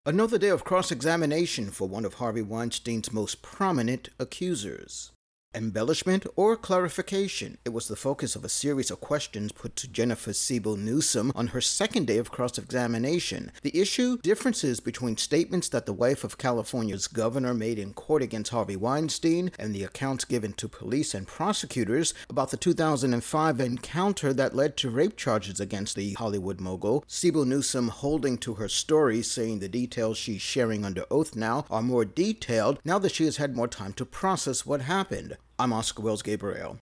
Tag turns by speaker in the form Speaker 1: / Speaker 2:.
Speaker 1: Another day of cross-examination for one of Harvey Weinstein's most prominent accusers. Embellishment or clarification? It was the focus of a series of questions put to Jennifer Siebel Newsom on her second day of cross-examination. The issue? Differences between statements that the wife of California's governor made in court against Harvey Weinstein and the accounts given to police and prosecutors about the 2005 encounter that led to rape charges against the Hollywood mogul. Siebel Newsom holding to her story, saying the details she's sharing under oath now are more detailed now that she has had more time to process what happened. I'm Oscar Wells Gabriel.